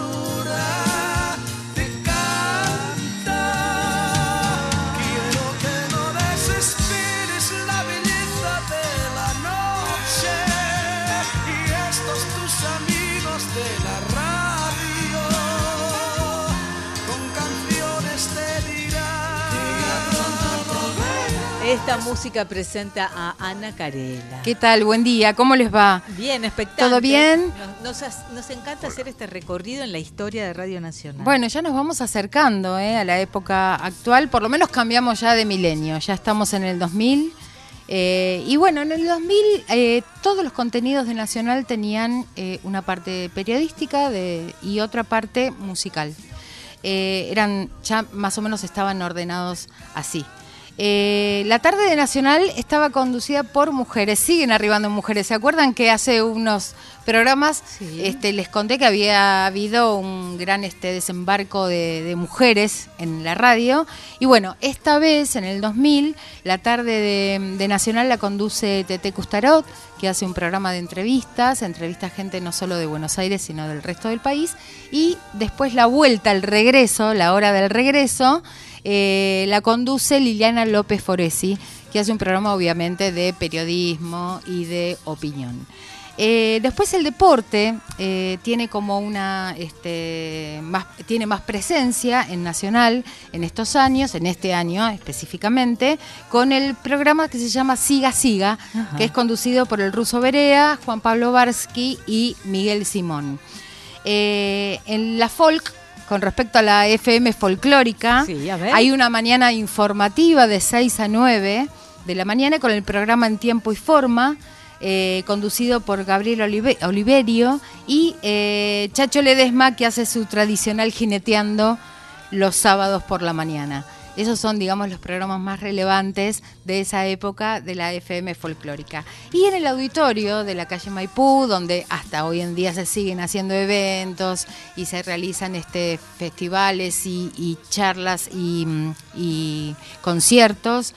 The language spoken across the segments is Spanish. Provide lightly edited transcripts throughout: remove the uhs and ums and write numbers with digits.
ternura te canta. Quiero que no desesperes la belleza de la noche y estos tus amigos de la radio con canciones te dirán que ya pronto volverás. Esta música presenta a Ana Carela. ¿Qué tal? Buen día, ¿cómo les va? Bien, expectante. ¿Todo bien? Nos encanta hacer este recorrido en la historia de Radio Nacional. Bueno, ya nos vamos acercando a la época actual, por lo menos cambiamos ya de milenio, ya estamos en el 2000. Y bueno, en el 2000 todos los contenidos de Nacional tenían una parte periodística y otra parte musical. Ya más o menos estaban ordenados así. La tarde de Nacional estaba conducida por mujeres, siguen arribando mujeres. ¿Se acuerdan que hace unos programas les conté que había habido un gran desembarco de mujeres en la radio? Y bueno, esta vez, en el 2000, la tarde de Nacional la conduce Tete Custarot, que hace un programa de entrevistas, entrevista a gente no solo de Buenos Aires, sino del resto del país. Y después la vuelta, el regreso, la hora del regreso, la conduce Liliana López Foresi, que hace un programa obviamente de periodismo y de opinión. Después el deporte tiene como tiene más presencia en Nacional en estos años, en este año específicamente, con el programa que se llama Siga Siga, que es conducido por el Ruso Berea, Juan Pablo Barsky y Miguel Simón. En la folk, con respecto a la FM folclórica, hay una mañana informativa de 6 a 9 de la mañana con el programa En Tiempo y Forma, conducido por Gabriel Oliverio y Chacho Ledesma, que hace su tradicional jineteando los sábados por la mañana. Esos son, digamos, los programas más relevantes de esa época de la FM folclórica. Y en el auditorio de la calle Maipú, donde hasta hoy en día se siguen haciendo eventos y se realizan festivales y charlas y conciertos,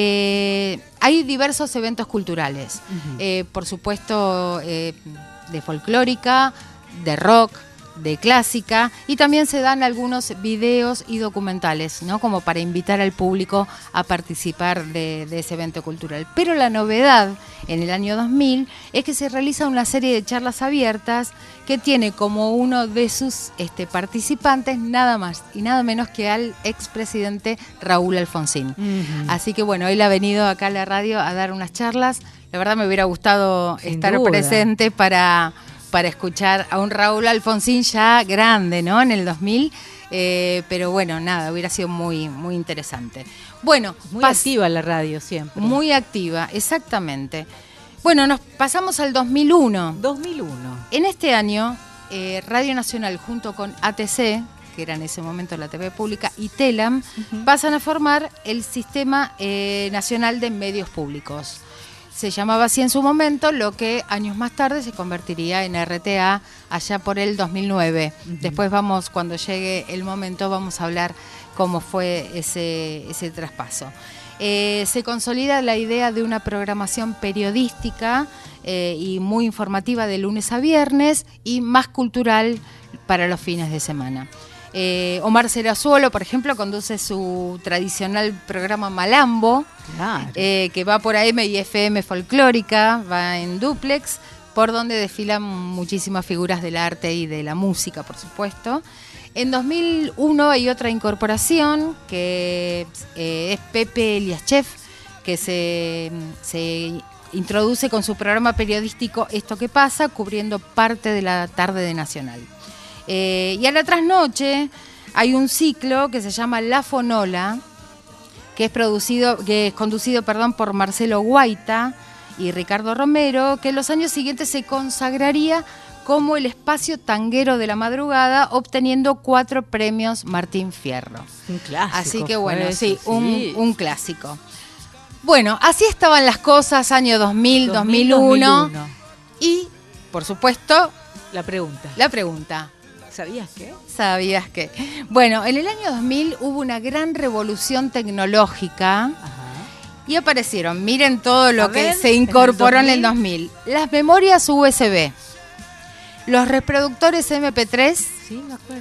hay diversos eventos culturales. Por supuesto, de folclórica, de rock, de clásica, y también se dan algunos videos y documentales, ¿no? Como para invitar al público a participar de ese evento cultural. Pero la novedad en el año 2000 es que se realiza una serie de charlas abiertas que tiene como uno de sus participantes nada más y nada menos que al expresidente Raúl Alfonsín. Así que bueno, él ha venido acá a la radio a dar unas charlas. La verdad me hubiera gustado estar presente para escuchar a un Raúl Alfonsín ya grande, ¿no? En el 2000, pero bueno, nada, hubiera sido muy, muy interesante. Bueno, muy activa la radio siempre. Muy activa, exactamente. Bueno, nos pasamos al 2001. 2001. En este año, Radio Nacional junto con ATC, que era en ese momento la TV pública, y TELAM, pasan a formar el Sistema Nacional de Medios Públicos. Se llamaba así en su momento, lo que años más tarde se convertiría en RTA allá por el 2009. Después cuando llegue el momento, vamos a hablar cómo fue ese traspaso. Se consolida la idea de una programación periodística y muy informativa de lunes a viernes y más cultural para los fines de semana. Omar Serazuolo, por ejemplo, conduce su tradicional programa Malambo, que va por AM y FM folclórica, va en dúplex, por donde desfilan muchísimas figuras del arte y de la música, por supuesto. En 2001 hay otra incorporación, que es Pepe Eliaschev, que se introduce con su programa periodístico Esto que pasa, cubriendo parte de la tarde de Nacional. Y a la trasnoche hay un ciclo que se llama La Fonola, que es conducido por Marcelo Guaita y Ricardo Romero, que en los años siguientes se consagraría como el espacio tanguero de la madrugada, obteniendo 4 premios Martín Fierro. Un clásico. Así que bueno, un clásico. Bueno, así estaban las cosas, año 2000, 2001. Y, por supuesto, la pregunta. ¿Sabías qué? Bueno, en el año 2000 hubo una gran revolución tecnológica. Y aparecieron, miren todo lo que se incorporó en el 2000. Las memorias USB. los reproductores MP3, Sí, me acuerdo.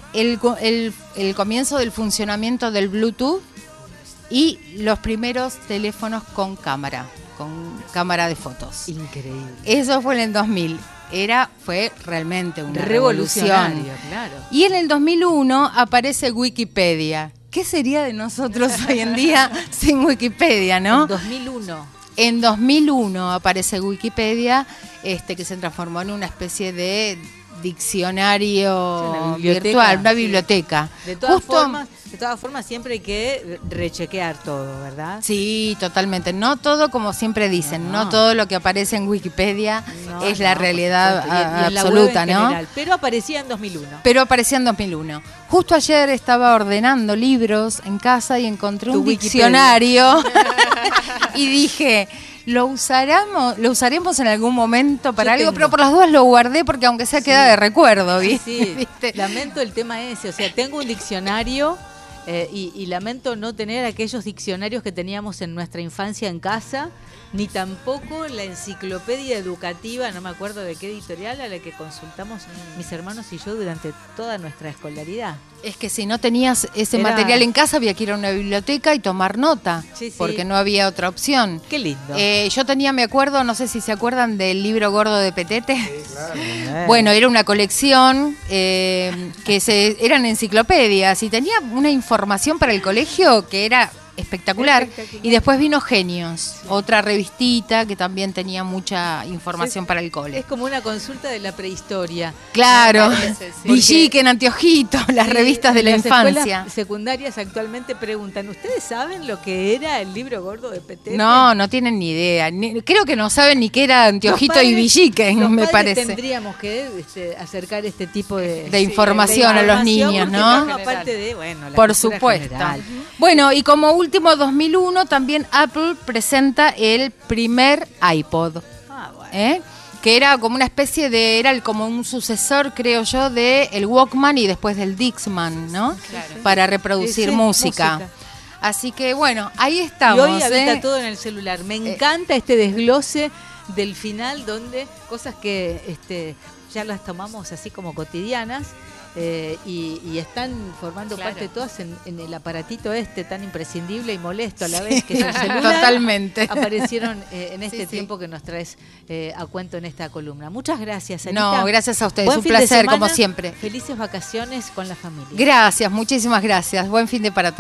el comienzo del funcionamiento del Bluetooth y los primeros teléfonos con cámara de fotos. Increíble. Eso fue en el 2000. Fue realmente una revolución. Revolucionario, claro. Y en el 2001 aparece Wikipedia. ¿Qué sería de nosotros hoy en día sin Wikipedia, no? En 2001. En 2001 aparece Wikipedia, que se transformó en una especie de diccionario Una biblioteca, virtual, una sí. biblioteca. De todas formas, siempre hay que rechequear todo, ¿verdad? Sí, totalmente. No todo, como siempre dicen, no todo lo que aparece en Wikipedia No, es la por realidad supuesto. Y en la absoluta, web en ¿no? general. Pero aparecía en 2001. Pero aparecía en 2001. Justo ayer estaba ordenando libros en casa y encontré Tu un Wikipedia. diccionario y dije, ¿lo usaremos en algún momento para Yo algo? tengo. Pero por las dudas lo guardé porque aunque sea queda de recuerdo, ¿viste? Sí, ¿Viste? lamento el tema ese. O sea, tengo un diccionario y lamento no tener aquellos diccionarios que teníamos en nuestra infancia en casa, ni tampoco la enciclopedia educativa, no me acuerdo de qué editorial, a la que consultamos mis hermanos y yo durante toda nuestra escolaridad. Es que si no tenías ese Era- material en casa había que ir a una biblioteca y tomar nota, Sí, sí. porque no había otra opción. Qué lindo. Yo tenía, me acuerdo, no sé si se acuerdan del libro gordo de Petete. Eh. Bueno, era una colección eran enciclopedias y tenía una información para el colegio que era espectacular. Espectacular. Y después vino Genios, otra revistita que también tenía mucha información para el cole. Es como una consulta de la prehistoria. Claro, Me parece, sí. Villiquen, Anteojito, las Sí, revistas de la las infancia. escuelas secundarias actualmente preguntan, ¿ustedes saben lo que era el libro gordo de Petete? No tienen ni idea. Creo que no saben ni qué era Anteojito Los y padres- Villiquen, los me padres parece. Tendríamos que acercar este tipo De información a los niños, porque ¿no? forma parte de, bueno, la Por cultura supuesto. general. Bueno, y como último 2001 también Apple presenta el primer iPod, Ah, bueno. que era como una especie como un sucesor, creo yo, de el Walkman y después del Dixman, ¿no? Claro. Para reproducir Sí, música. Así que bueno, ahí Y estamos. hoy habita todo en el celular. Me encanta este desglose del final donde cosas que ya las tomamos así como cotidianas y están formando Claro. parte todas en el aparatito tan imprescindible y molesto a la vez que es el celular. Totalmente. Aparecieron en este Sí, sí. tiempo que nos traes a cuento en esta columna. Muchas gracias, Anita. No, gracias a ustedes, Buen un fin de placer semana, como siempre. Felices vacaciones con la familia. Gracias, muchísimas gracias. Buen fin de para todos.